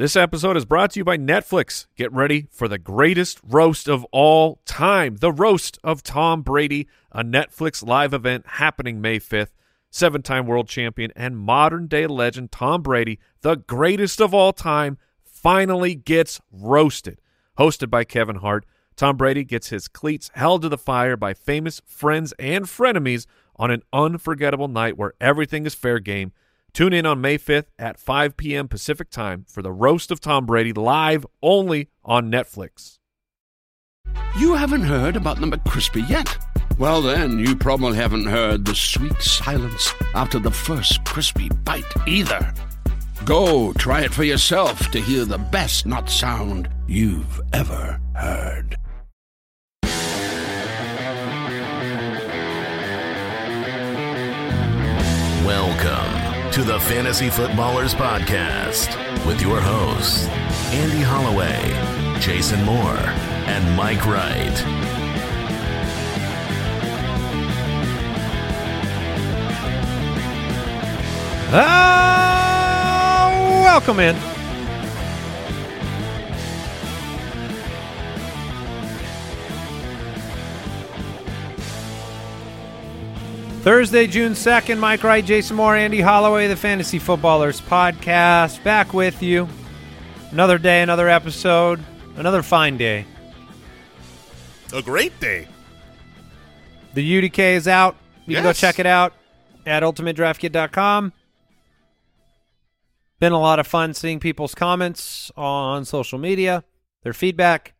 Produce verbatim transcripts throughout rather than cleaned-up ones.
This episode is brought to you by Netflix. Get ready for the greatest roast of all time, the Roast of Tom Brady, a Netflix live event happening May fifth. Seven-time world champion and modern-day legend Tom Brady, the greatest of all time, finally gets roasted. Hosted by Kevin Hart, Tom Brady gets his cleats held to the fire by famous friends and frenemies on an unforgettable night where everything is fair game. Tune in on May fifth at five p.m. Pacific Time for the Roast of Tom Brady, live only on Netflix. You haven't heard about the McCrispy yet? Well, then, you probably haven't heard the sweet silence after the first crispy bite either. Go try it for yourself to hear the best not sound you've ever heard. Welcome to the Fantasy Footballers Podcast with your hosts, Andy Holloway, Jason Moore, and Mike Wright. Ah, welcome in. Thursday, June second, Mike Wright, Jason Moore, Andy Holloway, the Fantasy Footballers Podcast, back with you. Another day, another episode, another fine day. A great day. The U D K is out. You can go Yes. check it out at ultimate draft kit dot com. Been a lot of fun seeing people's comments on social media, their feedback.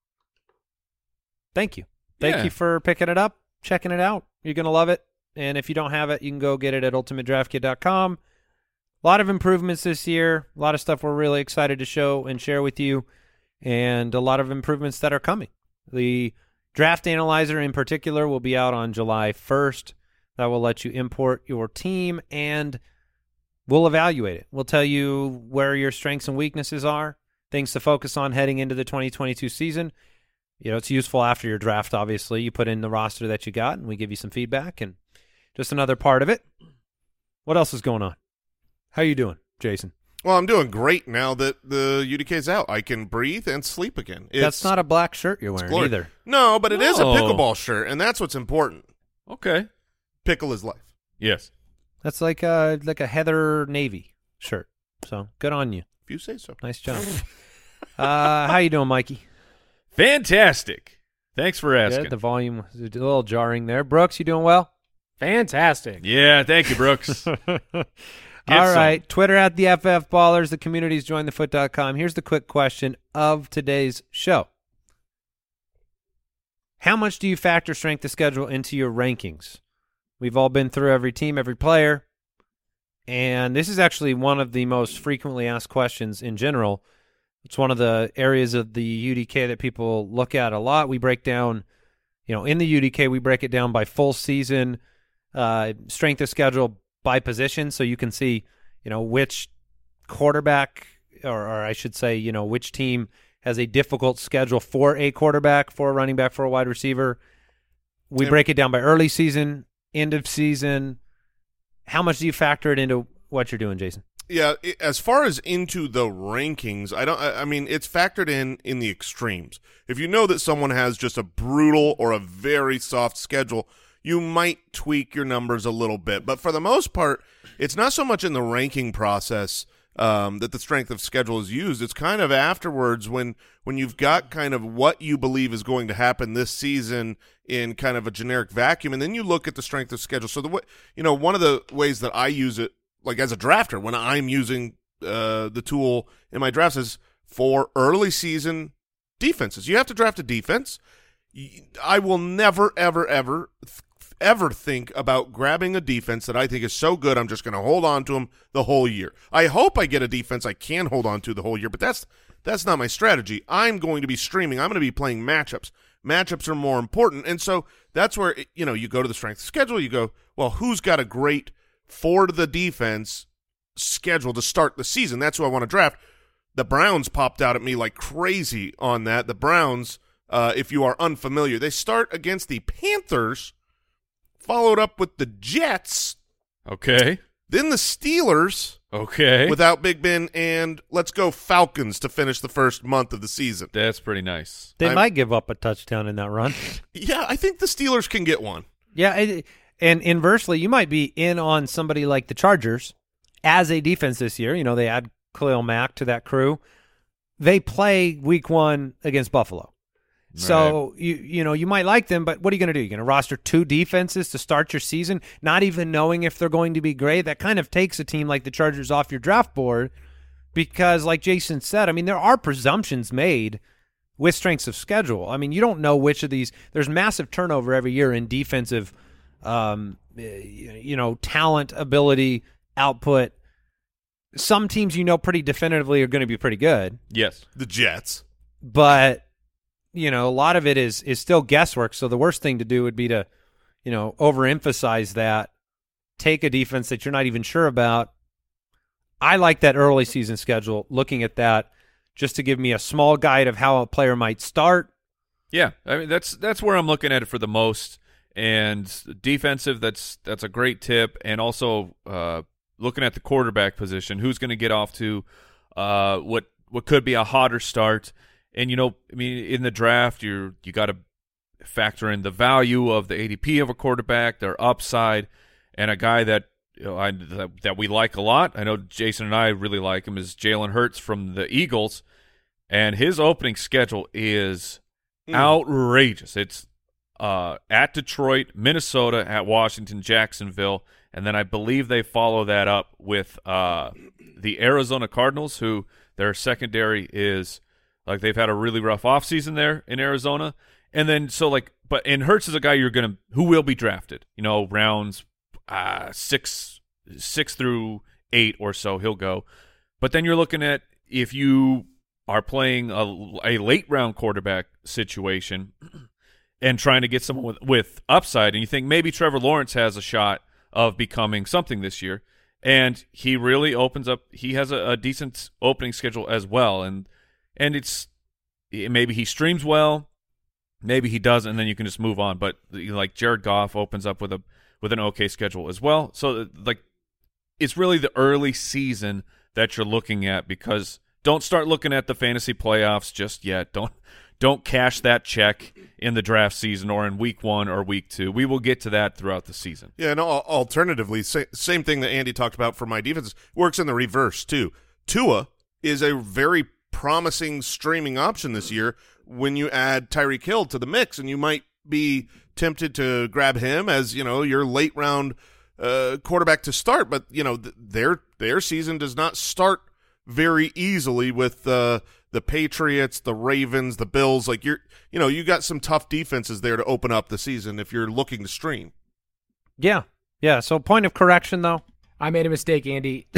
Thank you. Thank Yeah. you for picking it up, checking it out. You're going to love it. And if you don't have it, you can go get it at ultimate draft kit dot com. A lot of improvements this year. A lot of stuff we're really excited to show and share with you. And a lot of improvements that are coming. The Draft Analyzer in particular will be out on July first. That will let you import your team and we'll evaluate it. We'll tell you where your strengths and weaknesses are, things to focus on heading into the twenty twenty-two season. You know, it's useful after your draft, obviously. You put in the roster that you got, and we give you some feedback, and just another part of it. What else is going on? How you doing, Jason? Well, I'm doing great now that the U D K is out. I can breathe and sleep again. It's, That's not a black shirt you're wearing glorious. either. No, but it is a No. pickleball shirt, and that's what's important. Okay. Pickle is life. Yes. That's like a, like a Heather Navy shirt. So good on you. If you say so. Nice job. uh, how you doing, Mikey? Fantastic. Thanks for asking. Good. The volume was a little jarring there. Brooks, you doing well? Fantastic. Yeah, thank you, Brooks. All some. right. Twitter at the F F Ballers. The community's join the foot dot com. Here's the quick question of today's show. How much do you factor strength of schedule into your rankings? We've all been through every team, every player. And this is actually one of the most frequently asked questions in general. It's one of the areas of the U D K that people look at a lot. We break down, you know, in the U D K, we break it down by full season, uh, strength of schedule by position. So you can see, you know, which quarterback, or, or I should say, you know, which team has a difficult schedule for a quarterback, for a running back, for a wide receiver. We Yep. break it down by early season, end of season. How much do you factor it into what you're doing, Jason? Yeah, i- as far as into the rankings, I don't. I I mean, it's factored in in the extremes. If you know that someone has just a brutal or a very soft schedule, you might tweak your numbers a little bit. But for the most part, it's not so much in the ranking process um, that the strength of schedule is used. It's kind of afterwards when when you've got kind of what you believe is going to happen this season in kind of a generic vacuum, and then you look at the strength of schedule. So the way, you know, one of the ways that I use it, like as a drafter, when I'm using uh, the tool in my drafts, is for early season defenses. You have to draft a defense. I will never, ever, ever, ever think about grabbing a defense that I think is so good I'm just going to hold on to them the whole year. I hope I get a defense I can hold on to the whole year, but that's that's not my strategy. I'm going to be streaming. I'm going to be playing matchups. Matchups are more important, and so that's where, you know, you go to the strength schedule. You go, well, who's got a great for the defense schedule to start the season? That's who I want to draft. The Browns popped out at me like crazy on that. The Browns, uh, if you are unfamiliar, they start against the Panthers, followed up with the Jets, Okay. then the Steelers, Okay. without Big Ben, and let's go Falcons to finish the first month of the season. That's pretty nice. They I'm- might give up a touchdown in that run. Yeah, I think the Steelers can get one. Yeah, it, and inversely, you might be in on somebody like the Chargers as a defense this year. You know, they add Khalil Mack to that crew. They play week one against Buffalo. So, you you know, you might like them, but what are you going to do? You're going to roster two defenses to start your season, not even knowing if they're going to be great? That kind of takes a team like the Chargers off your draft board because, like Jason said, I mean, there are presumptions made with strengths of schedule. I mean, you don't know which of these – there's massive turnover every year in defensive, um, you know, talent, ability, output. Some teams you know pretty definitively are going to be pretty good. Yes. The Jets. But – you know, a lot of it is is still guesswork. So the worst thing to do would be to, you know, overemphasize that, take a defense that you're not even sure about. I like that early season schedule, looking at that just to give me a small guide of how a player might start. Yeah, I mean that's that's where I'm looking at it for the most. And defensive, that's that's a great tip. And also uh, looking at the quarterback position, who's going to get off to uh, what what could be a hotter start. And, you know, I mean, in the draft, you're, you got to factor in the value of the A D P of a quarterback, their upside, and a guy that you know, I, that, that we like a lot. I know Jason and I really like him is Jalen Hurts from the Eagles, and his opening schedule is mm. outrageous. It's uh, at Detroit, Minnesota, at Washington, Jacksonville, and then I believe they follow that up with uh, the Arizona Cardinals, who their secondary is – like they've had a really rough offseason there in Arizona. And then so like but and Hurts is a guy you're gonna who will be drafted. You know, rounds uh six six through eight or so he'll go. But then you're looking at if you are playing a, a late round quarterback situation and trying to get someone with, with upside, and you think maybe Trevor Lawrence has a shot of becoming something this year. And he really opens up he has a, a decent opening schedule as well. And And it's maybe he streams well, maybe he doesn't, and then you can just move on. But you know, like Jared Goff opens up with a with an okay schedule as well. So like it's really the early season that you're looking at, because don't start looking at the fantasy playoffs just yet. Don't don't cash that check in the draft season or in week one or week two. We will get to that throughout the season. Yeah, no. Alternatively, sa- same thing that Andy talked about for my defense works in the reverse too. Tua is a very promising streaming option this year when you add Tyreek Hill to the mix, and you might be tempted to grab him as, you know, your late round uh, quarterback to start, but you know, th- their their season does not start very easily with uh, the Patriots, the Ravens, the Bills. Like you're, you know, you got some tough defenses there to open up the season if you're looking to stream. Yeah. Yeah. So point of correction though. I made a mistake, Andy.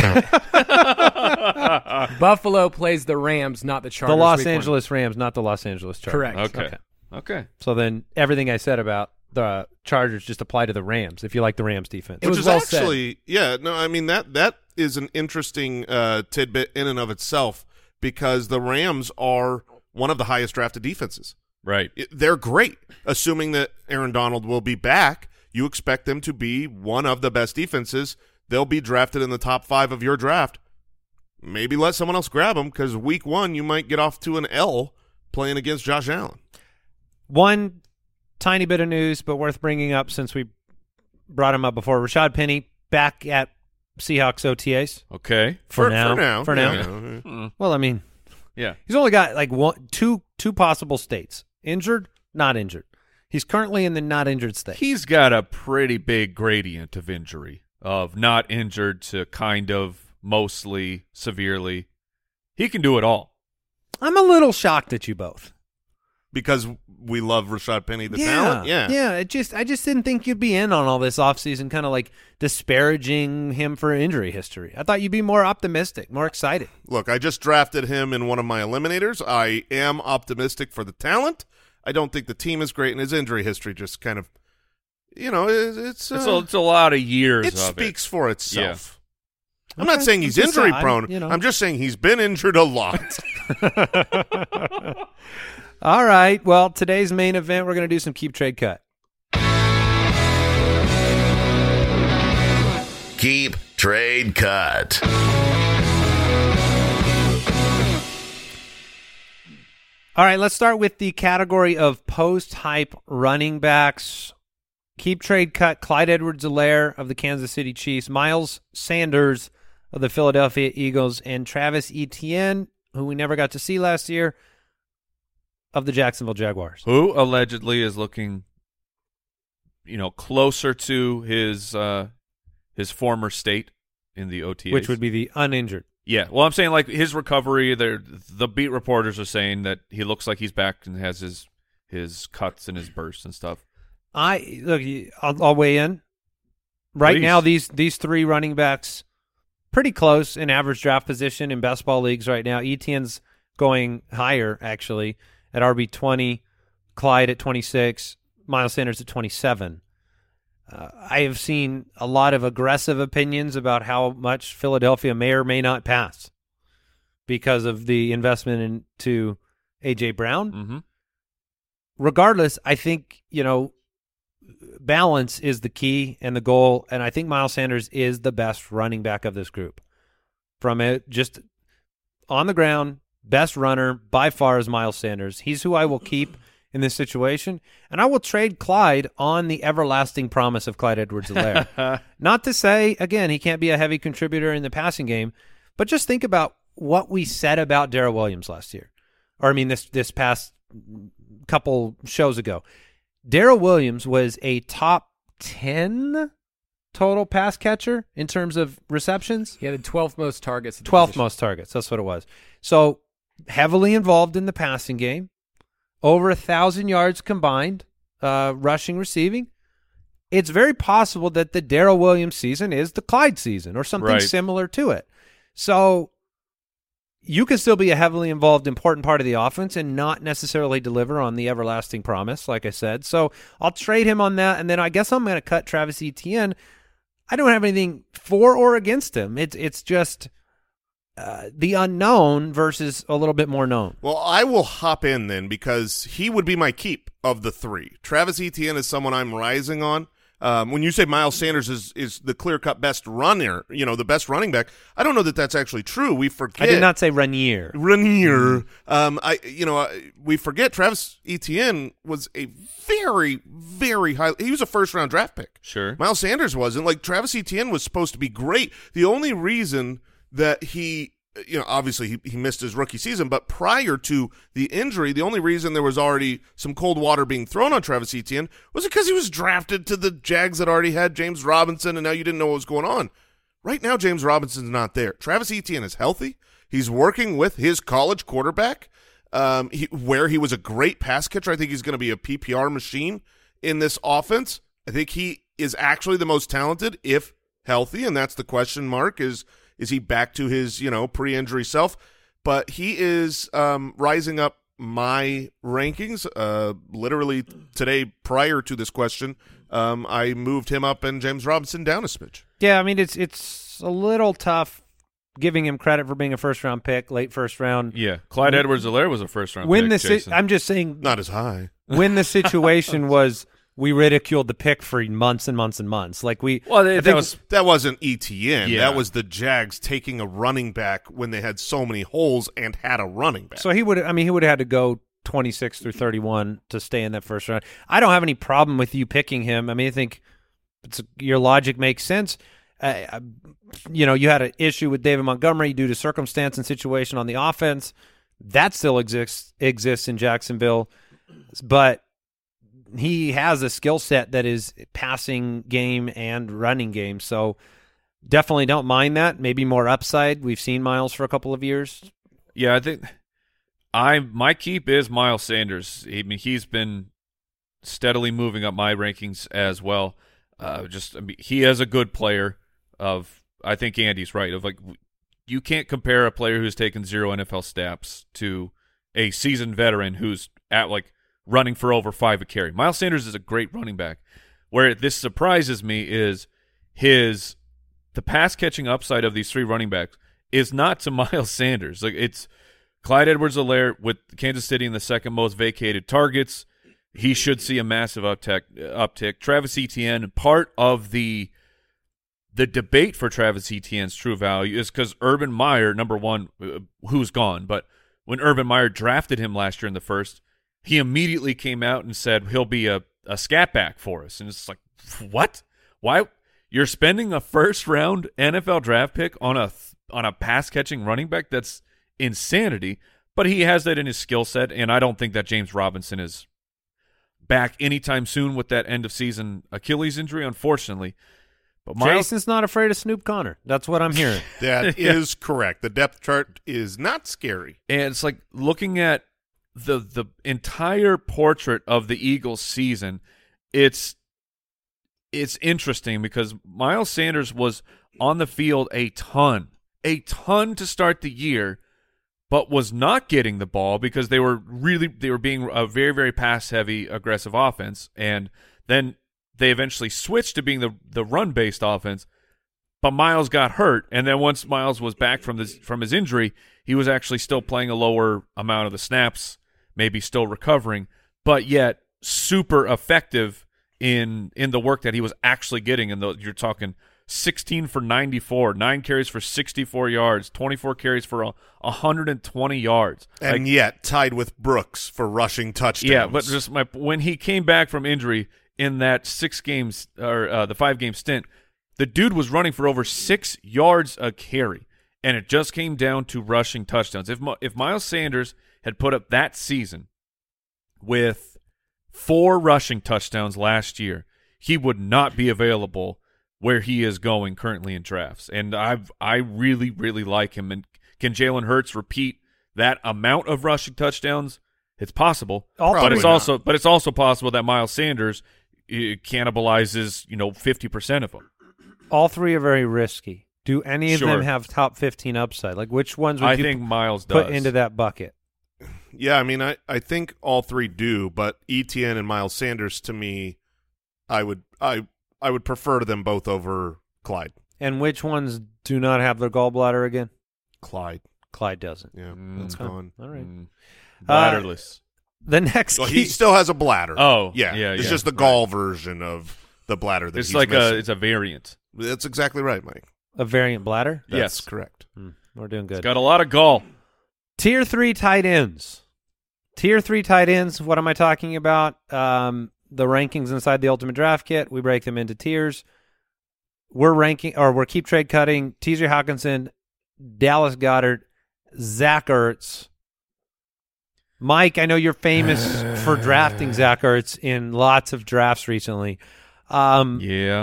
Buffalo plays the Rams, not the Chargers. The Los week Angeles Rams, not the Los Angeles Chargers. Correct. Okay. Okay. Okay. So then everything I said about the Chargers just apply to the Rams if you like the Rams defense. It Which was is well said. actually, yeah, no, I mean, that that is an interesting uh, tidbit in and of itself, because the Rams are one of the highest drafted defenses. Right. It, they're great. Assuming that Aaron Donald will be back, you expect them to be one of the best defenses. They'll be drafted in the top five of your draft. Maybe let someone else grab them, because week one you might get off to an L playing against Josh Allen. One tiny bit of news, but worth bringing up since we brought him up before. Rashad Penny back at Seahawks O T As Okay. for, For- now. for now, For now. yeah. Mm. Well, I mean, Yeah. he's only got like one, two, two possible states: injured, not injured. He's currently in the not injured state. He's got a pretty big gradient of injury, of not injured to kind of mostly severely. He can do it all. I'm a little shocked at you both. Because we love Rashad Penny, the yeah, talent. Yeah. yeah. It just, I just didn't think you'd be in on all this offseason, kind of like disparaging him for injury history. I thought you'd be more optimistic, more excited. Look, I just drafted him in one of my eliminators. I am optimistic for the talent. I don't think the team is great, and his injury history just kind of, you know, it, it's uh, It's a, it's a lot of years it of speaks for itself. I'm Okay, not saying he's it's a injury side, prone. you know. I'm just saying he's been injured a lot. All right. Well, today's main event, we're going to do some Keep Trade Cut. Keep Trade Cut. All right, let's start with the category of post-hype running backs. Keep trade cut Clyde Edwards-Helaire of the Kansas City Chiefs, Miles Sanders of the Philadelphia Eagles, and Travis Etienne, who we never got to see last year, of the Jacksonville Jaguars. Who allegedly is looking, you know, closer to his uh, his former state in the O T As. Which would be the uninjured. Yeah, well, I'm saying like his recovery. The beat reporters are saying that he looks like he's back and has his his cuts and his bursts and stuff. I look. I'll, I'll weigh in. Right Please. now, these these three running backs pretty close in average draft position in best ball leagues right now. Etienne's going higher actually at R B twenty, Clyde at twenty-six, Miles Sanders at twenty-seven. Uh, I have seen a lot of aggressive opinions about how much Philadelphia may or may not pass because of the investment into A J Brown. Mm-hmm. Regardless, I think, you know, balance is the key and the goal, and I think Miles Sanders is the best running back of this group. From it, just on the ground, best runner by far is Miles Sanders. He's who I will keep in this situation, and I will trade Clyde on the everlasting promise of Clyde Edwards-Helaire. Not to say, again, he can't be a heavy contributor in the passing game, but just think about what we said about Darrell Williams last year, or I mean this this past couple shows ago. Darrell Williams was a top ten total pass catcher in terms of receptions. He had the twelfth most targets. at the twelfth position. most targets. That's what it was. So heavily involved in the passing game. Over a thousand yards combined, uh, rushing, receiving. It's very possible that the Darrell Williams season is the Clyde season or something Right. similar to it. So you can still be a heavily involved, important part of the offense and not necessarily deliver on the everlasting promise, like I said. So I'll trade him on that, and then I guess I'm going to cut Travis Etienne. I don't have anything for or against him. It's it's just uh, the unknown versus a little bit more known. Well, I will hop in then because he would be my keep of the three. Travis Etienne is someone I'm rising on. Um, when you say Miles Sanders is, is the clear-cut best runner, you know, the best running back, I don't know that that's actually true. We forget. I did not say Ranier. Ranier. Um, I, you know, I, we forget Travis Etienne was a very, very high. He was a first-round draft pick. Sure. Miles Sanders wasn't. Like Travis Etienne was supposed to be great. The only reason that he, you know, obviously he, he missed his rookie season, but prior to the injury, the only reason there was already some cold water being thrown on Travis Etienne was because he was drafted to the Jags that already had James Robinson, and now you didn't know what was going on. Right now, James Robinson's not there. Travis Etienne is healthy. He's working with his college quarterback, um, he, where he was a great pass catcher. I think he's going to be a P P R machine in this offense. I think he is actually the most talented if healthy, and that's the question mark is – Is he back to his, you know, pre-injury self? But he is um, rising up my rankings. Uh, literally today, prior to this question, um, I moved him up and James Robinson down a smidge. Yeah, I mean, it's it's a little tough giving him credit for being a first-round pick, late first round. Yeah, Clyde Edwards-Helaire was a first-round When pick, the si- Jason. I'm just saying, Not as high. when the situation was we ridiculed the pick for months and months and months. Like we, Well, I that think- was That wasn't E T N. Yeah. That was the Jags taking a running back when they had so many holes and had a running back. So he would, I mean, he would have had to go twenty-six through thirty-one to stay in that first round. I don't have any problem with you picking him. I mean, I think it's, your logic makes sense. Uh, uh, you know, you had an issue with David Montgomery due to circumstance and situation on the offense. That still exists exists in Jacksonville, but he has a skill set that is passing game and running game. So definitely don't mind that. Maybe more upside. We've seen Miles for a couple of years. Yeah, I think I my keep is Miles Sanders. I mean, he's been steadily moving up my rankings as well. Uh, just I mean, he is a good player. Of I think Andy's right. Of like, you can't compare a player who's taken zero N F L snaps to a seasoned veteran who's at like running for over five a carry. Miles Sanders is a great running back. Where this surprises me is his the pass catching upside of these three running backs is not to Miles Sanders. Like it's Clyde Edwards-Helaire with Kansas City in the second most vacated targets. He should see a massive uptick. uptick. Travis Etienne, part of the the debate for Travis Etienne's true value is because Urban Meyer, number one, uh, who's gone, but when Urban Meyer drafted him last year in the first, he immediately came out and said he'll be a, a scat back for us. And it's like, what? Why? You're spending a first-round N F L draft pick on a on a pass-catching running back? That's insanity. But he has that in his skill set, and I don't think that James Robinson is back anytime soon with that end-of-season Achilles injury, unfortunately. But Miles, Jason's not afraid of Snoop Connor. That's what I'm hearing. That Yeah. is correct. The depth chart is not scary. And it's like looking at the the entire portrait of the Eagles season, it's it's interesting because Miles Sanders was on the field a ton, a ton to start the year, but was not getting the ball because they were really they were being a very, very pass-heavy, aggressive offense. And then they eventually switched to being the, the run-based offense, but Miles got hurt. And then once Miles was back from this from his injury, he was actually still playing a lower amount of the snaps, maybe still recovering, but yet super effective in in the work that he was actually getting. And you're talking sixteen for ninety-four, nine carries for sixty-four yards, twenty-four carries for a, one hundred twenty yards. And Like, yet tied with Brooks for rushing touchdowns. yeah, but just my when he came back from injury in that six games or uh, the five game stint, the dude was running for over six yards a carry, and it just came down to rushing touchdowns. If if Miles Sanders had put up that season with four rushing touchdowns last year, he would not be available where he is going currently in drafts. And I've I really really like him. And can Jalen Hurts repeat that amount of rushing touchdowns? It's possible, All but it's three. also but it's also possible that Miles Sanders uh, cannibalizes you know fifty percent of them. All three are very risky. Do any of Sure. them have top fifteen upside? Like, which ones would I you think p- Miles does. put into that bucket? Yeah, I mean, I, I think all three do, but Etienne and Miles Sanders, to me, I would I I would prefer them both over Clyde. And which ones do not have their gallbladder again? Clyde, Clyde doesn't. yeah, Mm. that's Oh, gone. all right. Mm. Uh, Bladderless. The next Well, key- he still has a bladder. Oh, yeah, yeah, It's yeah, just the right. gall version of the bladder that it's he's like missing. a it's a variant. That's exactly right, Mike. a variant bladder. That's Yes. correct. Hmm, we're doing good. It's got a lot of gall. Tier three tight ends. Tier three tight ends. What am I talking about? Um, the rankings inside the Ultimate Draft Kit. We break them into tiers. We're ranking, or we're keep trade cutting T J Hawkinson, Dallas Goedert, Zach Ertz. Mike, I know you're famous for drafting Zach Ertz in lots of drafts recently. Um, Yeah.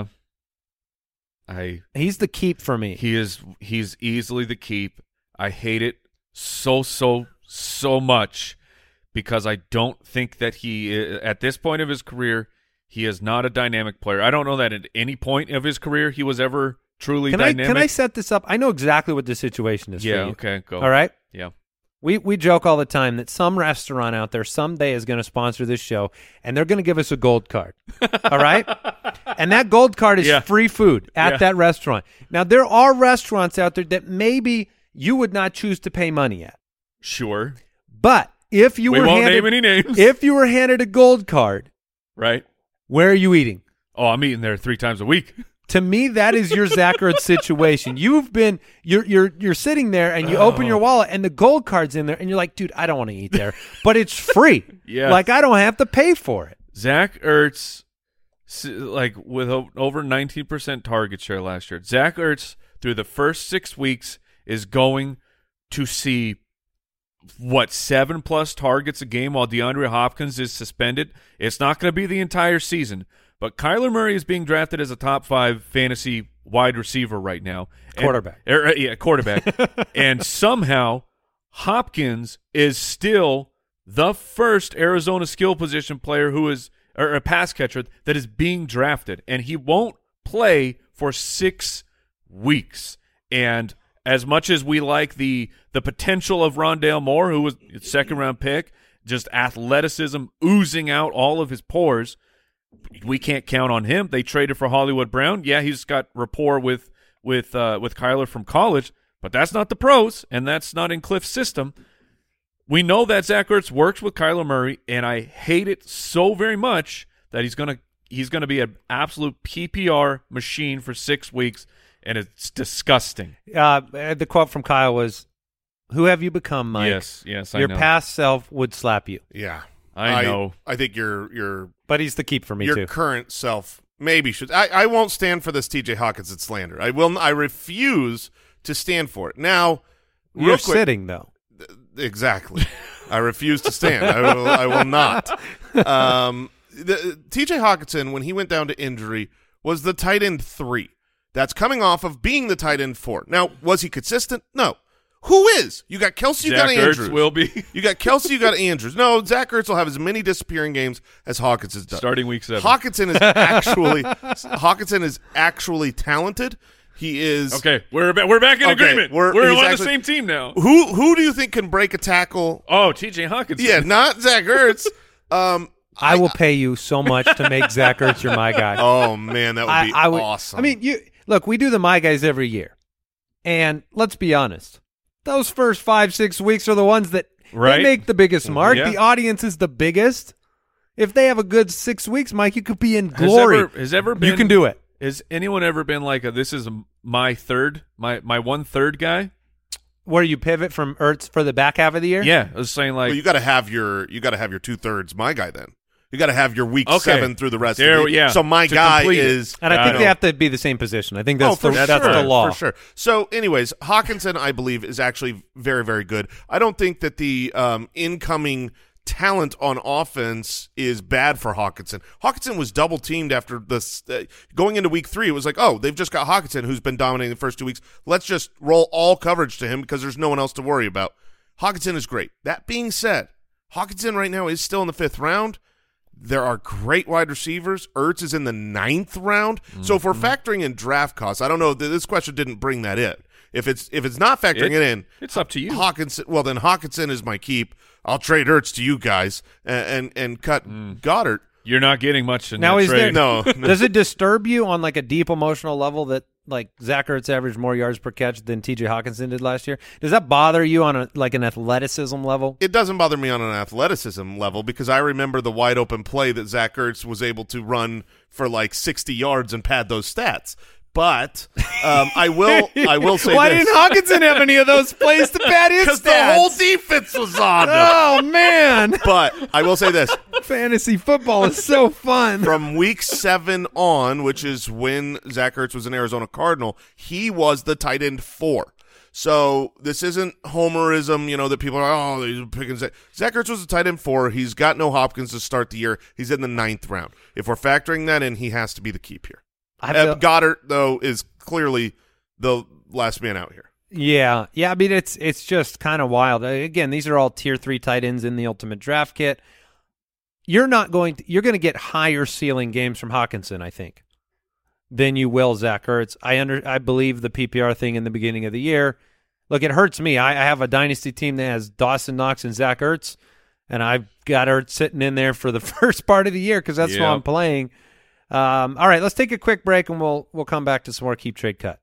I He's the keep for me. he is he's easily the keep. I hate it so so so much because I don't think that he at this point of his career he is not a dynamic player. I don't know that at any point of his career he was ever truly Can I dynamic. can I set this up? I know exactly what the situation is. yeah, for you. okay, go. All right. Yeah. We we joke all the time that some restaurant out there someday is going to sponsor this show, and they're going to give us a gold card. All right, and that gold card is Yeah. free food at Yeah. that restaurant. Now there are restaurants out there that maybe you would not choose to pay money at, Sure. but if you we were won't handed, name any names. if you were handed a gold card, right? where are you eating? Oh, I'm eating there three times a week. To me, that is your Zach Ertz situation. You've been you're you're you're sitting there and you open your wallet and the gold card's in there and you're like, dude, I don't want to eat there, but it's free. Yeah. like I don't have to pay for it. Zach Ertz, s- like with o- over nineteen percent target share last year, Zach Ertz through the first six weeks is going to see what seven plus targets a game while DeAndre Hopkins is suspended. It's not going to be the entire season, but Kyler Murray is being drafted as a top five fantasy wide receiver right now. And- Quarterback. er, uh, yeah, quarterback. And somehow Hopkins is still the first Arizona skill position player who is or a pass catcher that is being drafted, and he won't play for six weeks. And as much as we like the the potential of Rondale Moore, who was a second round pick, just athleticism oozing out all of his pores, we can't count on him. They traded for Hollywood Brown. Yeah, he's got rapport with with uh, with Kyler from college, but that's not the pros, and that's not in Cliff's system. We know that Zach Ertz works with Kyler Murray, and I hate it so very much that he's gonna he's gonna be an absolute P P R machine for six weeks, and it's disgusting. Uh, the quote from Kyle was, Who have you become, Mike? Yes, yes, I Your know. past self would slap you. Yeah, I know. I think your your But he's the keep for me, your too. current self maybe should. I, I won't stand for this T J Hawkinson slander. I will. I refuse to stand for it. Now, real You're quick, sitting, though. exactly. I refuse to stand. I will. I will not. Um, the, T J Hawkinson, when he went down to injury, was the tight end three. That's coming off of being the tight end four. Now, was he consistent? No. Who is? You got Kelsey, you Zach got Ertz Andrews. will be. You got Kelsey, you got Andrews. No, Zach Ertz will have as many disappearing games as Hawkinson's done. Starting week seven. Hawkinson is actually Hawkinson is actually talented. He is Okay, we're ba- we're back in Okay, agreement. we're- We're, he's on actually- the same team now. Who who do you think can break a tackle? Oh, T J Hawkinson. Yeah, not Zach Ertz. Um, I will pay you so much to make Zach Ertz your my guy. oh man, that would I, be I would, awesome. I mean, you look, we do the my guys every year, and let's be honest, those first five six weeks are the ones that Right. they make the biggest mark. Yeah. The audience is the biggest. If they have a good six weeks, Mike, you could be in Has glory. ever, has ever been? you can do it. Has anyone ever been like a, this is my third, my my one third guy? Where you pivot from Ertz for the back half of the year? Yeah, I was saying like well, you got to have your you got to have your two thirds. My guy, then you got to have your week Okay. seven through the rest There, of the yeah, So my to guy complete it. is, And I Got think it. they have to be the same position. I think that's oh, for the, that's sure, the law. for sure. So, anyways, Hawkinson, I believe, is actually very, very good. I don't think that the um, incoming talent on offense is bad for Hawkinson. Hawkinson was double teamed after this uh, going into week three. It was like, oh, they've just got Hawkinson, who's been dominating the first two weeks. Let's just roll all coverage to him because there's no one else to worry about. Hawkinson is great. That being said, Hawkinson right now is still in the fifth round. There are great wide receivers. Ertz is in the ninth round. Mm-hmm. So if we're factoring in draft costs, I don't know. This question didn't bring that in. If it's if it's not factoring it, It- it in, it's up to you. Hawkinson. Well, then Hawkinson is my keep. I'll trade Ertz to you guys and and, and cut Mm. Goddard. you're not getting much in Now that is trade. there No, no. Does it disturb you on like a deep emotional level that like Zach Ertz averaged more yards per catch than T J Hawkinson did last year? Does that bother you on a like an athleticism level? It doesn't bother me on an athleticism level because I remember the wide open play that Zach Ertz was able to run for like sixty yards and pad those stats. But um, I will I will say Why this. didn't Hawkinson have any of those plays to pad his Because stats? the whole defense was on him. Oh man, But I will say this. fantasy football is so fun. From week seven on, which is when Zach Ertz was an Arizona Cardinal, he was the tight end four. So this isn't homerism, you know, that people are, oh, they're picking Zach. Zach Ertz was a tight end four. He's got no Hopkins to start the year. He's in the ninth round. If we're factoring that in, he has to be the keep here. I Uh, feel- Goddard, though, is clearly the last man out here. Yeah, yeah. I mean, it's it's just kind of wild. Uh, Again, these are all tier three tight ends in the Ultimate Draft Kit. You're not going to you're going to get higher ceiling games from Hawkinson, I think, than you will Zach Ertz. I under I believe the P P R thing in the beginning of the year. Look, it hurts me. I, I have a dynasty team that has Dawson Knox and Zach Ertz, and I've got Ertz sitting in there for the first part of the year because that's who Yeah. I'm playing. Um, all right, let's take a quick break and we'll we'll come back to some more Keep Trade Cut.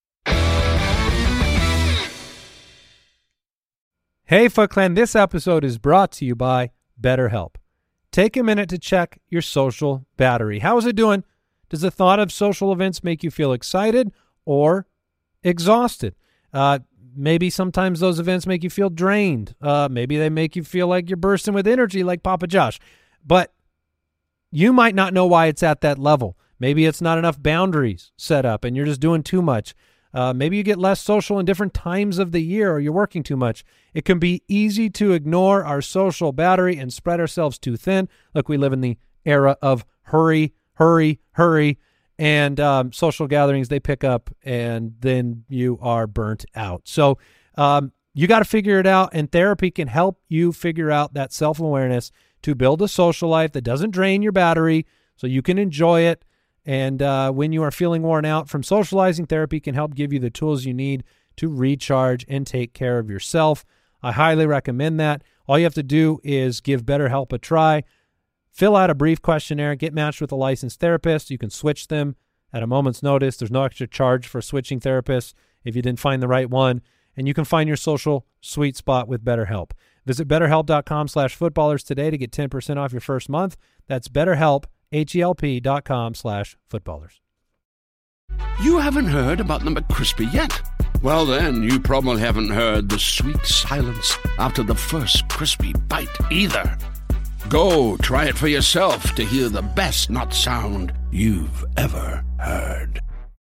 Hey, Foot Clan, this episode is brought to you by BetterHelp. Take a minute to check your social battery. How is it doing? Does the thought of social events make you feel excited or exhausted? Uh, maybe sometimes those events make you feel drained. Uh, maybe they make you feel like you're bursting with energy like Papa Josh. But you might not know why it's at that level. Maybe it's not enough boundaries set up and you're just doing too much. Uh, maybe you get less social in different times of the year or you're working too much. It can be easy to ignore our social battery and spread ourselves too thin. Look, we live in the era of hurry, hurry, hurry, and um, social gatherings, they pick up and then you are burnt out. So um, you got to figure it out, and therapy can help you figure out that self-awareness to build a social life that doesn't drain your battery so you can enjoy it. And uh, when you are feeling worn out from socializing, therapy can help give you the tools you need to recharge and take care of yourself. I highly recommend that. All you have to do is give BetterHelp a try. Fill out a brief questionnaire, get matched with a licensed therapist. You can switch them at a moment's notice. There's no extra charge for switching therapists if you didn't find the right one. And you can find your social sweet spot with BetterHelp. Visit betterhelp.com slash footballers today to get ten percent off your first month. That's BetterHelp, H-E-L-P dot com slash footballers. You haven't heard about the McCrispy yet. Well, then, you probably haven't heard the sweet silence after the first crispy bite either. Go try it for yourself to hear the best nut sound you've ever heard.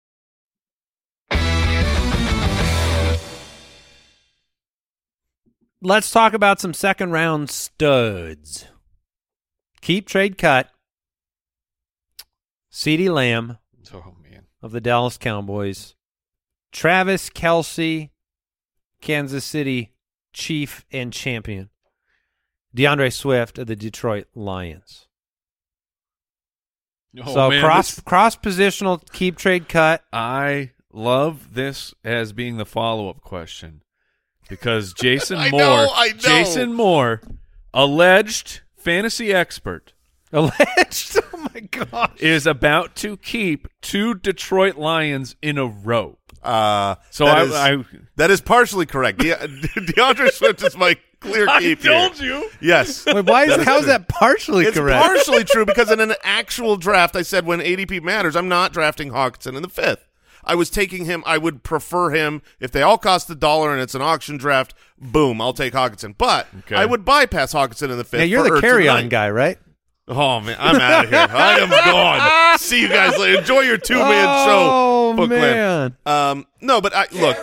Let's talk about some second round studs. Keep, trade, cut. CeeDee Lamb Oh, man. of the Dallas Cowboys. Travis Kelce, Kansas City Chief and Champion. DeAndre Swift of the Detroit Lions. Oh, so man, cross this- cross positional, keep, trade, cut. I love this as being the follow-up question because Jason I Moore, know, I know. Jason Moore, alleged fantasy expert, Alleged. Oh my gosh. is about to keep two Detroit Lions in a row. Uh, So that I, is- I, that is partially correct. De- DeAndre Swift is my clear I keep told here. you. Yes. Wait, why is That is how's true. that partially It's correct? partially true because in an actual draft, I said when A D P matters, I'm not drafting Hawkinson in the fifth. I was taking him. I would prefer him if they all cost a dollar and it's an auction draft. Boom, I'll take Hawkinson. But Okay. I would bypass Hawkinson in the fifth. Yeah, you're for the Ertz in carry-on ninth. guy, right? Oh man, I'm out of here. I am gone. See you guys later. Enjoy your two man show. Oh Bookland. man. Um, no, but I look.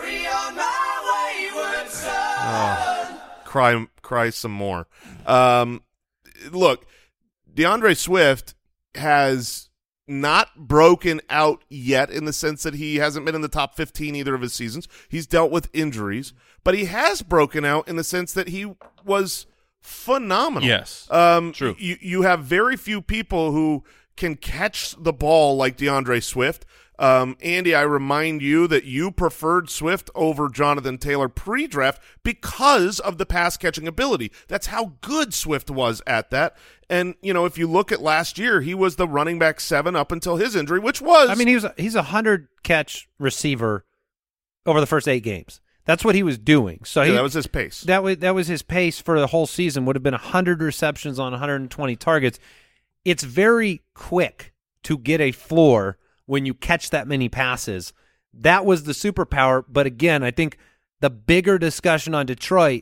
Oh, cry, cry some more. Um, look, DeAndre Swift has not broken out yet in the sense that he hasn't been in the top fifteen either of his seasons. He's dealt with injuries, but he has broken out in the sense that he was phenomenal. Yes. Um, True. You, you have very few people who can catch the ball like DeAndre Swift. Um, Andy, I remind you that you preferred Swift over Jonathan Taylor pre-draft because of the pass-catching ability. That's how good Swift was at that. And, you know, if you look at last year, he was the running back seven up until his injury, which was... I mean, he was he's a hundred catch receiver over the first eight games. That's what he was doing. So yeah, he, that was his pace. that was that was his pace for the whole season. Would have been a hundred receptions on one hundred twenty targets. It's very quick to get a floor when you catch that many passes. That was the superpower. But again, I think the bigger discussion on Detroit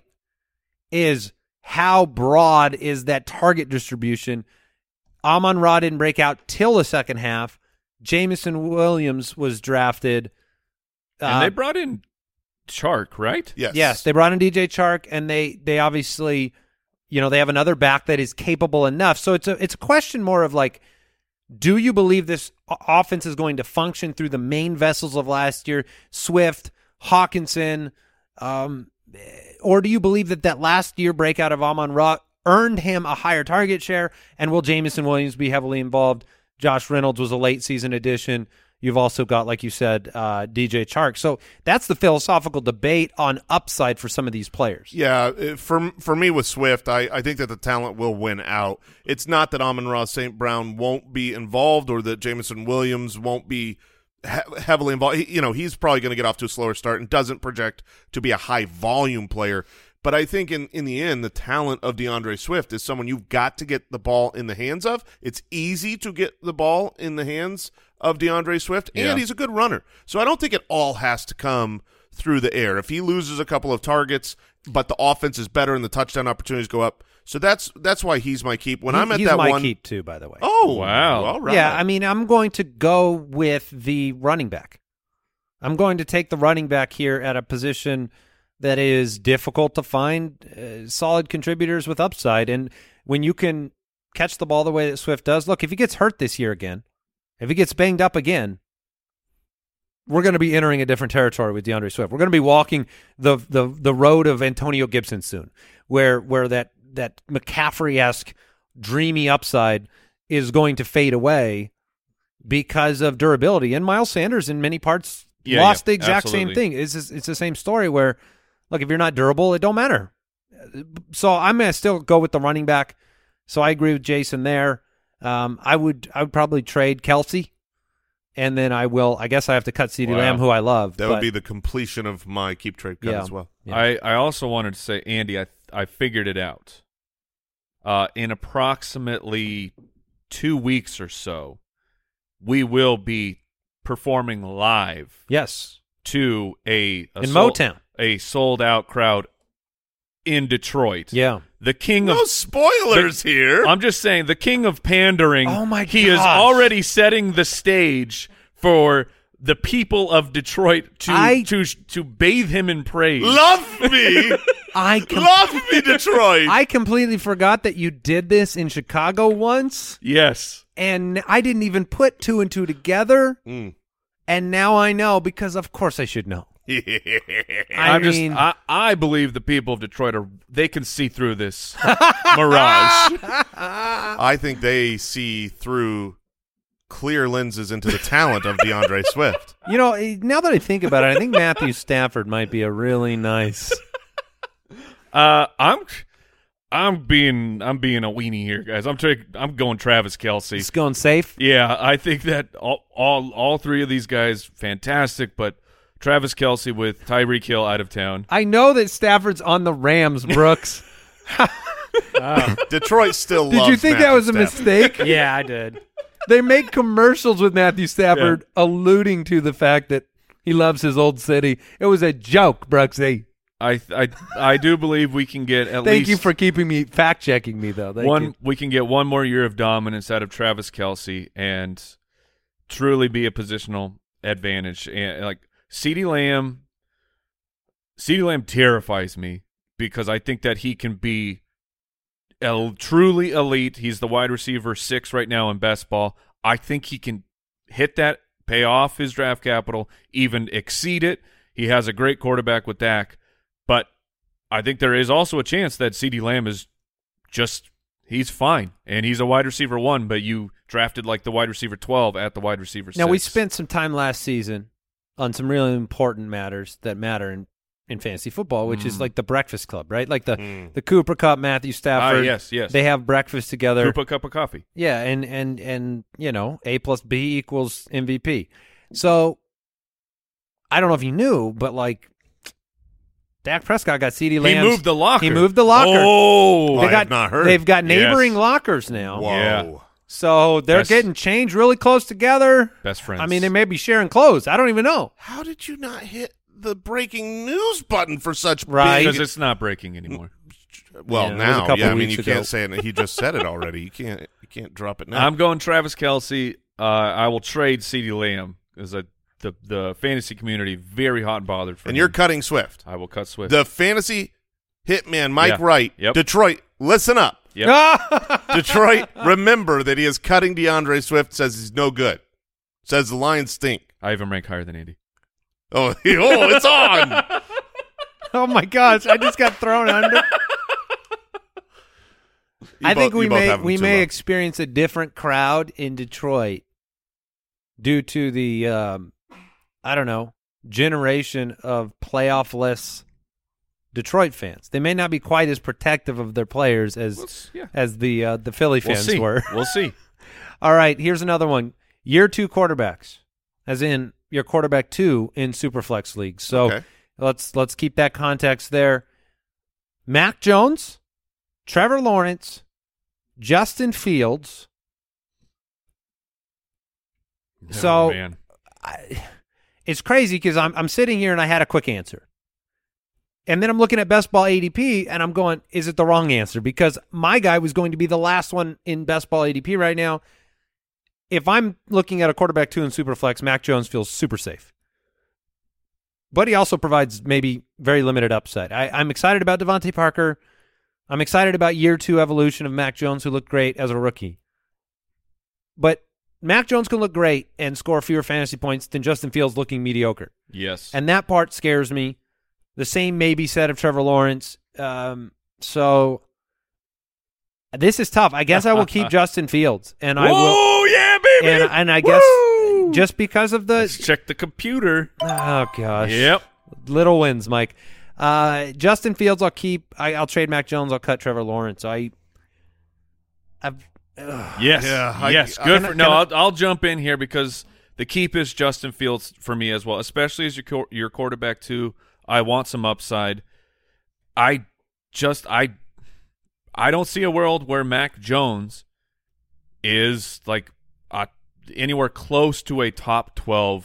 is how broad is that target distribution. Amon-Ra didn't break out till the second half. Jameson Williams was drafted. And Uh, they brought in Chark, right? Yes. Yes, they brought in D J Chark, and they they obviously, you know, they have another back that is capable enough. So it's a it's a question more of like, do you believe this o- offense is going to function through the main vessels of last year, Swift, Hawkinson, um, or do you believe that that last year breakout of Amon-Ra earned him a higher target share, and will Jameson Williams be heavily involved? Josh Reynolds was a late season addition. You've also got, like you said, uh, D J Chark. So that's the philosophical debate on upside for some of these players. Yeah, uh, for for me with Swift, I, I think that the talent will win out. It's not that Amon-Ra Saint Brown won't be involved or that Jameson Williams won't be he- heavily involved. He, you know, he's probably going to get off to a slower start and doesn't project to be a high-volume player. But I think in, in the end, the talent of DeAndre Swift is someone you've got to get the ball in the hands of. It's easy to get the ball in the hands of DeAndre Swift, and Yeah. he's a good runner. So I don't think it all has to come through the air. If he loses a couple of targets, but the offense is better and the touchdown opportunities go up, so that's that's why he's my keep. When He- I'm at he's that my one, keep too, by the way. oh Wow. all right. Yeah, I mean, I'm going to go with the running back. I'm going to take the running back here at a position that is difficult to find uh, solid contributors with upside. And when you can catch the ball the way that Swift does, look, if he gets hurt this year again, if he gets banged up again, we're going to be entering a different territory with DeAndre Swift. We're going to be walking the the the road of Antonio Gibson soon, where where that that McCaffrey-esque dreamy upside is going to fade away because of durability. And Miles Sanders, in many parts, Yeah, lost yeah, the exact absolutely. same thing. It's just- it's the same story where, look, if you're not durable, it don't matter. So I'm going to still go with the running back. So I agree with Jason there. Um, I would I would probably trade Kelce, and then I will. I guess I have to cut CeeDee Wow. Lamb, who I love. that but- would be the completion of my keep trade cut Yeah. as well. Yeah. I, I also wanted to say, Andy, I I figured it out. Uh, in approximately two weeks or so, we will be performing live yes. to a, a In sold, Motown. a sold out crowd in Detroit. Yeah. The king No of spoilers here. I'm just saying the king of pandering. Oh, my He is gosh. already setting the stage for the people of Detroit to I- to to bathe him in praise. Love me. I com- Love me, Detroit. I completely forgot that you did this in Chicago once, Yes. and I didn't even put two and two together, Mm. and now I know because of course I should know. I I'm mean, just I, I believe the people of Detroit are they can see through this mirage. I think they see through clear lenses into the talent of DeAndre Swift. you know, eh, now that I think about it, I think Matthew Stafford might be a really nice. Uh, I'm I'm being I'm being a weenie here, guys. I'm taking I'm going Travis Kelce. He's going safe. Yeah, I think that all all all three of these guys fantastic, but Travis Kelce with Tyreek Hill out of town. I know that Stafford's on the Rams, Brooks. Detroit still Did loves you think Matthew that was a Stafford. mistake? Yeah, I did. They make commercials with Matthew Stafford alluding to the fact that he loves his old city. It was a joke, Brooksy. I I I do believe we can get at Thank least you for keeping me fact checking me though. Thank one you. we can get one more year of dominance out of Travis Kelce and truly be a positional advantage. And like CeeDee Lamb CeeDee Lamb terrifies me because I think that he can be el- truly elite. He's the wide receiver six right now in best ball. I think he can hit that, pay off his draft capital, even exceed it. He has a great quarterback with Dak, but I think there is also a chance that CeeDee Lamb is just he's fine and he's a wide receiver one, but you drafted like the wide receiver twelve at the wide receiver six. Now we spent some time last season on some really important matters that matter in, in fantasy football, which is like the breakfast club, right? Like the Mm. the Cooper Cup, Matthew Ah, Stafford. yes, yes. They have breakfast together. Group a cup of coffee. Yeah, and and and you know, A plus B equals M V P. So I don't know if you knew, but like Dak Prescott got CeeDee He Lamb. moved the locker. He moved the locker. Oh, They I got, have not heard. They've got neighboring Yes. lockers now. Whoa. Yeah. So they're Best- getting changed really close together. best friends. I mean, they may be sharing clothes. I don't even know. How did you not hit the breaking news button for such Right. because big? it's not breaking anymore. Well, Yeah, it was a now, couple yeah. I mean, weeks you ago. can't say it. He just said it already. You can't. You can't drop it now. I'm going Travis Kelce. Uh, I will trade CeeDee Lamb because the the fantasy community very hot and bothered for and him. you're cutting Swift. I will cut Swift. The fantasy hitman, Mike Yeah. Wright. Yep. Detroit, listen up. Yep. Detroit, remember that he is cutting DeAndre Swift. Says he's no good. Says the Lions stink. I have him ranked higher than Andy. Oh, oh, it's on. Oh my gosh! I just got thrown under. You I both- think we you both may have him we too may low. experience a different crowd in Detroit due to the um, I don't know generation of playoff-less Detroit fans. They may not be quite as protective of their players as Let's- yeah. as the uh, the Philly We'll fans see. were. We'll see. All right, here's another one. Year two quarterbacks, as in your quarterback two in Superflex leagues. So Okay. let's let's keep that context there. Mac Jones, Trevor Lawrence, Justin Fields. So oh, man. I, it's crazy because I'm I'm sitting here and I had a quick answer. And then I'm looking at best ball A D P and I'm going, is it the wrong answer? Because my guy was going to be the last one in best ball A D P right now. If I'm looking at a quarterback two in Superflex, Mac Jones feels super safe. But he also provides maybe very limited upside. I, I'm excited about Devontae Parker. I'm excited about year two evolution of Mac Jones, who looked great as a rookie. But Mac Jones can look great and score fewer fantasy points than Justin Fields looking mediocre. Yes. And that part scares me. The same may be said of Trevor Lawrence. Um, so this is tough. I guess I will keep Justin Fields, and I will. Whoa, yeah, baby. And, and I guess Woo! just because of the Let's check the computer. oh gosh, Yep. little wins, Mike. Uh, Justin Fields, I'll keep. I, I'll trade Mac Jones. I'll cut Trevor Lawrence. I, I've. ugh. Yes. Yeah, I- yes. I- Good can I- for no. can I- I'll, I'll jump in here because the keep is Justin Fields for me as well, especially as your quar- your quarterback too. I want some upside. I just I I don't see a world where Mac Jones is like uh, anywhere close to a top twelve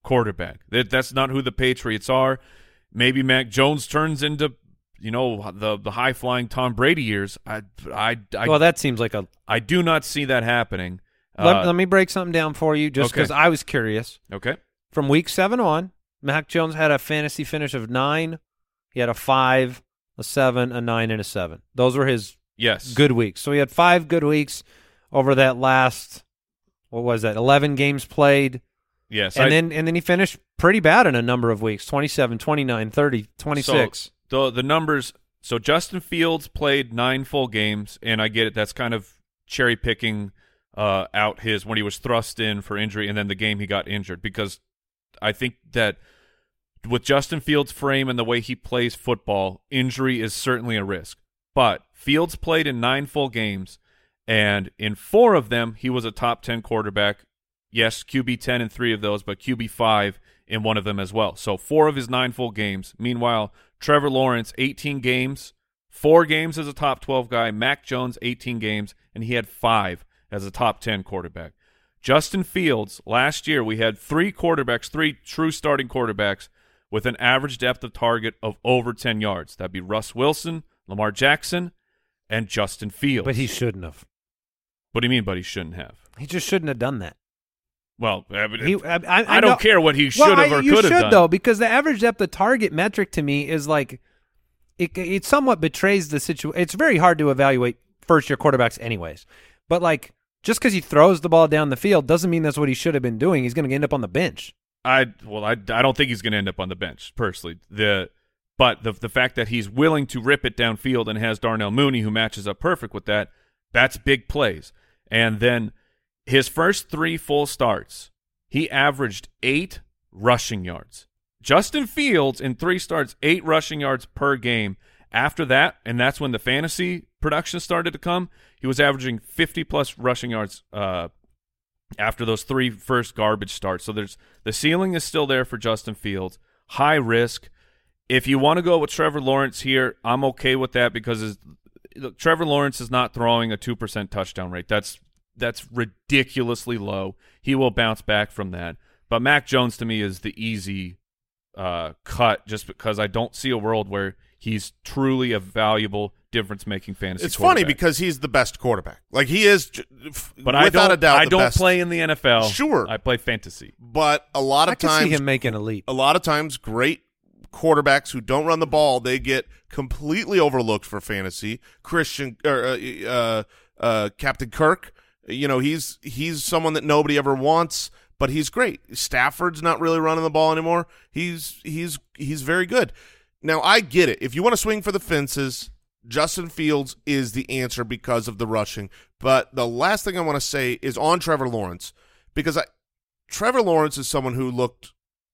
quarterback. That That's not who the Patriots are. Maybe Mac Jones turns into, you know, the the high-flying Tom Brady years. I, I, I, Well, that seems like a I do not see that happening. Let, Uh, let me break something down for you just Okay. because I was curious. okay. From week seven on, Mac Jones had a fantasy finish of nine. He had a five, a seven, a nine, and a seven. Those were his Yes. good weeks. So he had five good weeks over that last, what was that, eleven games played. Yes. And I, then and then he finished pretty bad in a number of weeks, twenty-seven, twenty-nine, thirty, twenty-six. So the the numbers. So Justin Fields played nine full games, and I get it. That's kind of cherry picking uh, out his when he was thrust in for injury, and then the game he got injured. Because I think that with Justin Fields' frame and the way he plays football, injury is certainly a risk. But Fields played in nine full games, and in four of them, he was a top ten quarterback. Yes, Q B ten in three of those, but Q B five in one of them as well. So four of his nine full games. Meanwhile, Trevor Lawrence, eighteen games, four games as a top twelve guy. Mac Jones, eighteen games, and he had five as a top ten quarterback. Justin Fields, last year we had three quarterbacks, three true starting quarterbacks with an average depth of target of over ten yards. That'd be Russ Wilson, Lamar Jackson, and Justin Fields. But he shouldn't have. What do you mean, but he shouldn't have? He just shouldn't have done that. Well, I, mean, He, I, I, I don't know- care what he should well, have I- or you could have should, done. though, because the average depth of target metric to me is like it. It somewhat betrays the situation. It's very hard to evaluate first-year quarterbacks, anyways. But like, just because he throws the ball down the field doesn't mean that's what he should have been doing. He's going to end up on the bench. I well, I, I don't think he's going to end up on the bench personally. The but the the fact that he's willing to rip it downfield and has Darnell Mooney who matches up perfect with that, that's big plays. And then his first three full starts, he averaged eight rushing yards. Justin Fields in three starts, eight rushing yards per game. After that, and that's when the fantasy production started to come, he was averaging fifty plus rushing yards uh, after those three first garbage starts. So there's the ceiling is still there for Justin Fields. High risk. If you want to go with Trevor Lawrence here, I'm okay with that because his, look, Trevor Lawrence is not throwing a two percent touchdown rate. That's that's ridiculously low. He will bounce back from that. But Mac Jones to me is the easy uh, cut just because I don't see a world where he's truly a valuable difference-making fantasy It's funny quarterback. because he's the best quarterback. Like he is, j- f- But I without don't, a doubt, I the don't best. play in the N F L. Sure. I play fantasy. But a lot of I can times, see him making a leap. a lot of times, great quarterbacks who don't run the ball, they get completely overlooked for fantasy. Christian or uh, uh, uh, Captain Kirk, you know, he's he's someone that nobody ever wants, but he's great. Stafford's not really running the ball anymore. He's he's he's very good. Now I get it. If you want to swing for the fences, Justin Fields is the answer because of the rushing. But the last thing I want to say is on Trevor Lawrence, because I, Trevor Lawrence is someone who looked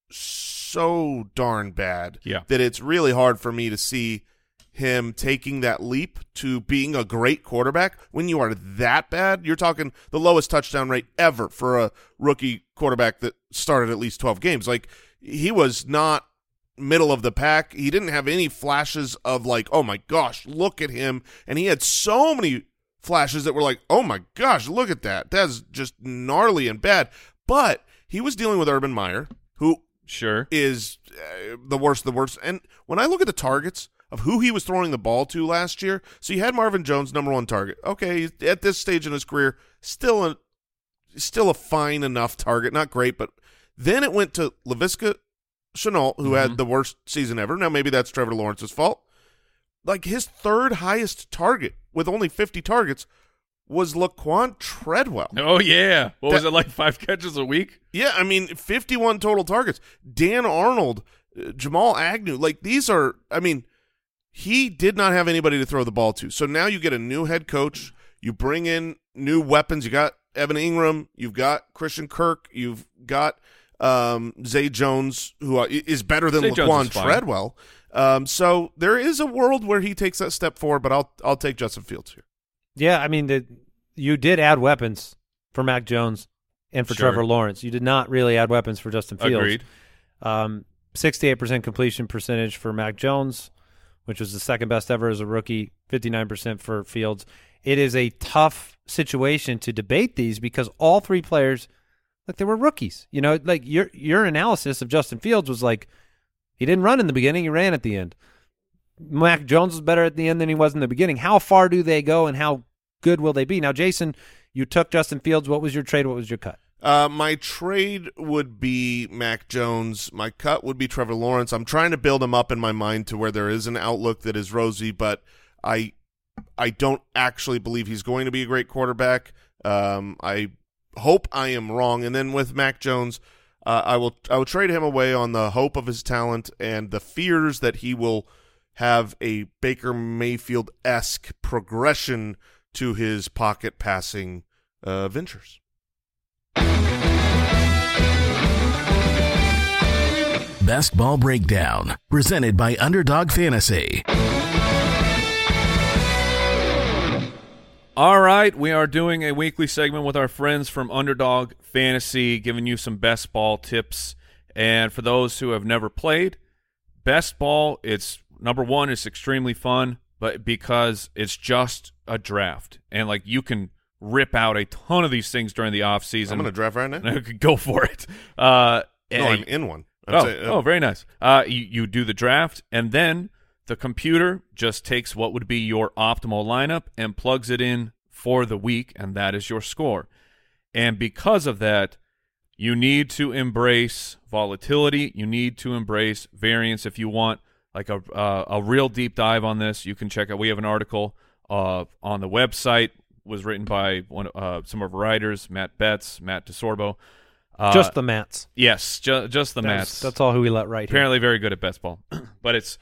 so darn bad Yeah. that it's really hard for me to see him taking that leap to being a great quarterback when you are that bad. You're talking the lowest touchdown rate ever for a rookie quarterback that started at least twelve games. Like, he was not middle of the pack. He didn't have any flashes of like, oh my gosh, look at him. And he had so many flashes that were like, oh my gosh, look at that. That's just gnarly and bad. But he was dealing with Urban Meyer, who Sure. is uh, the worst of the worst. And when I look at the targets of who he was throwing the ball to last year, so you had Marvin Jones, number one target. Okay, at this stage in his career, still a still a fine enough target, not great, but then it went to Laviska Shenault, who Mm-hmm. had the worst season ever. Now maybe that's Trevor Lawrence's fault. Like, his third highest target with only fifty targets was Laquan Treadwell. Oh, yeah. What was That- it, like five catches a week? Yeah, I mean, fifty-one total targets. Dan Arnold, uh, Jamal Agnew, like these are, I mean, he did not have anybody to throw the ball to. So now you get a new head coach. You bring in new weapons. You got Evan Ingram. You've got Christian Kirk. You've got um, Zay Jones, who uh, is better than Zay Jones Laquan is fine. Treadwell. Um, so there is a world where he takes that step forward, but I'll I'll take Justin Fields here. Yeah, I mean, the, you did add weapons for Mac Jones and for Sure. Trevor Lawrence. You did not really add weapons for Justin Fields. Agreed. Um, sixty-eight percent completion percentage for Mac Jones, which was the second best ever as a rookie, fifty-nine percent for Fields. It is a tough situation to debate these because all three players Like they were rookies. You know, like your your analysis of Justin Fields was like he didn't run in the beginning, he ran at the end. Mac Jones was better at the end than he was in the beginning. How far do they go and how good will they be? Now, Jason, you took Justin Fields. What was your trade? What was your cut? Uh, my trade would be Mac Jones. My cut would be Trevor Lawrence. I'm trying to build him up in my mind to where there is an outlook that is rosy, but I I don't actually believe he's going to be a great quarterback. Um, I hope I am wrong. And then with Mac Jones, uh, I will I will trade him away on the hope of his talent and the fears that he will have a Baker Mayfield-esque progression to his pocket passing uh, ventures. Best Ball Breakdown, presented by Underdog Fantasy. All right, we are doing a weekly segment with our friends from Underdog Fantasy, giving you some best ball tips. And for those who have never played, best ball, it's number one, it's extremely fun, but because it's just a draft. And, like, you can rip out a ton of these things during the off season. I'm going to draft right now. Go for it. Uh, no, I'm in one. I'm Oh, saying, uh, oh, very nice. Uh, you, you do the draft, and then the computer just takes what would be your optimal lineup and plugs it in for the week, and that is your score. And because of that, you need to embrace volatility. You need to embrace variance. If you want like a uh, a real deep dive on this, you can check out. We have an article uh, on the website. Was written by one uh, some of our writers, Matt Betts, Matt DeSorbo. Uh, Just the Mats. Yes, ju- just the That's, Mats. that's all who we let right Apparently very good at best ball. But it's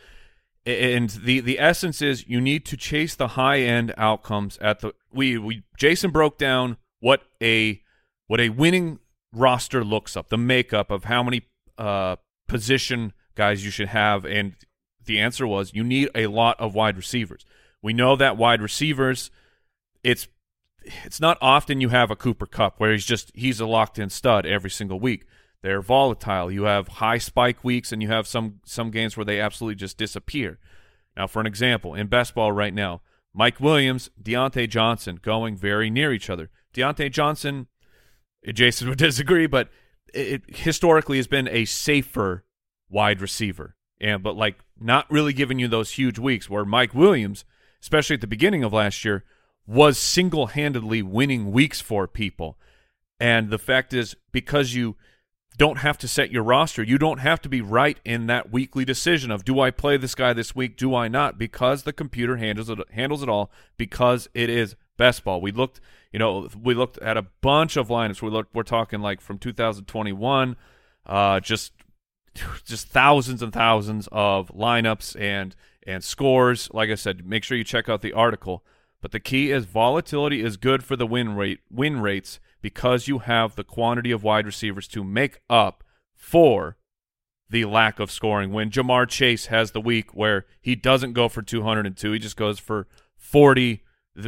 and the the essence is you need to chase the high end outcomes at the we we Jason broke down what a what a winning roster looks up, the makeup of how many uh, position guys you should have, and the answer was you need a lot of wide receivers. We know that wide receivers, it's it's not often you have a Cooper Kupp where he's just he's a locked-in stud every single week. They're volatile. You have high spike weeks, and you have some some games where they absolutely just disappear. Now, for an example, in best ball right now, Mike Williams, Deontay Johnson going very near each other. Deontay Johnson, Jason would disagree, but it, it historically has been a safer wide receiver, and but like not really giving you those huge weeks where Mike Williams, especially at the beginning of last year, was single-handedly winning weeks for people. And the fact is, because you don't have to set your roster, you don't have to be right in that weekly decision of, do I play this guy this week, do I not? Because the computer handles it handles it all, because it is best ball. We looked, you know, we looked at a bunch of lineups. We looked, we're talking like from two thousand twenty-one, uh, just just thousands and thousands of lineups and and scores. Like I said, make sure you check out the article. But the key is volatility is good for the win rate win rates because you have the quantity of wide receivers to make up for the lack of scoring. When Jamar Chase has the week where he doesn't go for two hundred two, he just goes for forty,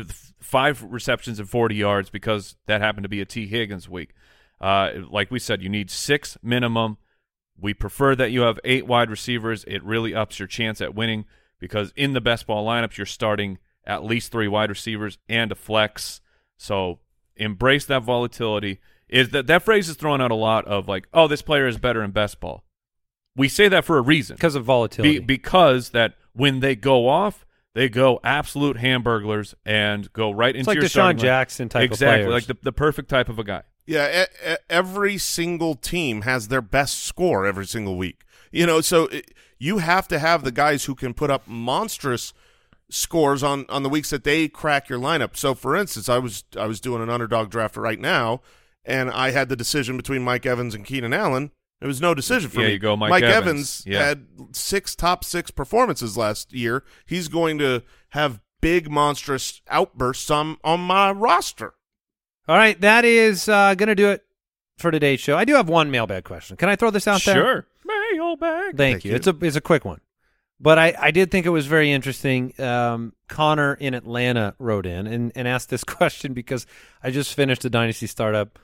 five receptions and forty yards because that happened to be a T. Higgins week. Uh, like we said, you need six minimum. We prefer that you have eight wide receivers. It really ups your chance at winning because in the best ball lineups, you're starting at least three wide receivers and a flex. So embrace that volatility. Is that that phrase is throwing out a lot of like, oh, this player is better in best ball. We say that for a reason. Because of volatility. Be, because that when they go off, they go absolute hamburglers and go right it's into like your Deshaun starting line. Jackson type exactly, of players. like the, the perfect type of a guy. Yeah, e- e- every single team has their best score every single week. You know, so it, you have to have the guys who can put up monstrous scores on, on the weeks that they crack your lineup. So, for instance, I was I was doing an underdog draft right now, and I had the decision between Mike Evans and Keenan Allen. There was no decision for yeah, me. you go Mike, Evans, Evans yeah. had six top six performances last year. He's going to have big, monstrous outbursts on, on my roster. All right, that is uh, going to do it for today's show. I do have one mailbag question. Can I throw this out there? Sure. Mailbag. Thank, Thank you. you. It's a it's a quick one. But I, I did think it was very interesting. Um, Connor in Atlanta wrote in and, and asked this question because I just finished a Dynasty startup.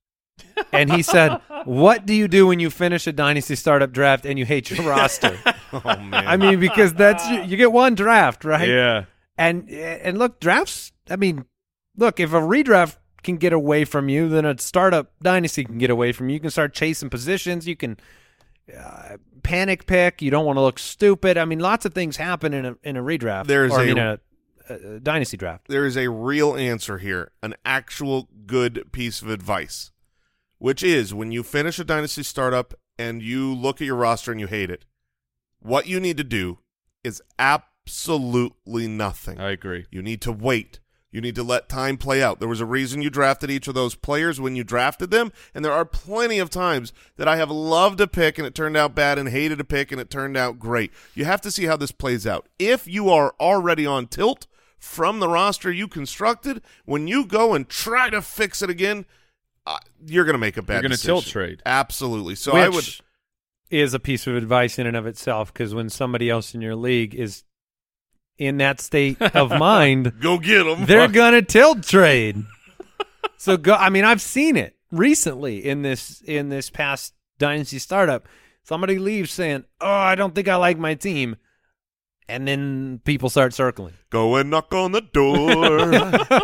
And he said, what do you do when you finish a Dynasty startup draft and you hate your roster? Oh, man. I mean, because that's you get one draft, right? Yeah. And and look, drafts, I mean, look, if a redraft can get away from you than a startup dynasty can get away from you. You can start chasing positions. You can uh, panic pick. You don't want to look stupid. I mean, lots of things happen in a in a redraft. There's or, I a- mean, a, a dynasty draft. There is a real answer here, an actual good piece of advice, which is when you finish a dynasty startup and you look at your roster and you hate it, what you need to do is absolutely nothing. I agree. You need to wait. You need to let time play out. There was a reason you drafted each of those players when you drafted them, and there are plenty of times that I have loved a pick and it turned out bad and hated a pick and it turned out great. You have to see how this plays out. If you are already on tilt from the roster you constructed, when you go and try to fix it again, uh, you're going to make a bad You're gonna decision. tilt trade. Absolutely. So Which I would is a piece of advice in and of itself, because when somebody else in your league is in that state of mind, go get them. they're gonna tilt trade. So go. I mean, I've seen it recently in this in this past dynasty startup. Somebody leaves saying, "Oh, I don't think I like my team," and then people start circling. Go and knock on the door.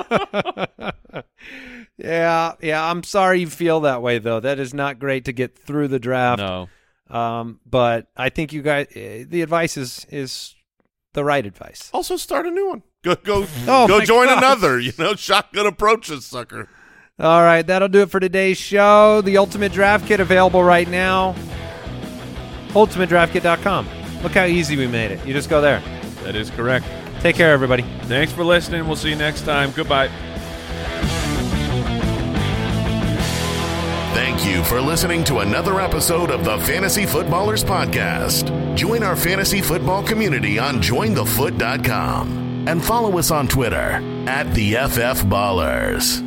Yeah, yeah. I'm sorry you feel that way, though. That is not great to get through the draft. No. Um, but I think you guys, eh, the advice is is the right advice. Also, start a new one. Go, go, Oh, go my join gosh. another. You know, shotgun approach this sucker. All right, that'll do it for today's show. The Ultimate Draft Kit available right now. ultimate draft kit dot com. Look how easy we made it. You just go there. That is correct. Take care, everybody. Thanks for listening. We'll see you next time. Goodbye. Thank you for listening to another episode of the Fantasy Footballers Podcast. Join our fantasy football community on join the foot dot com and follow us on Twitter at the F F Ballers.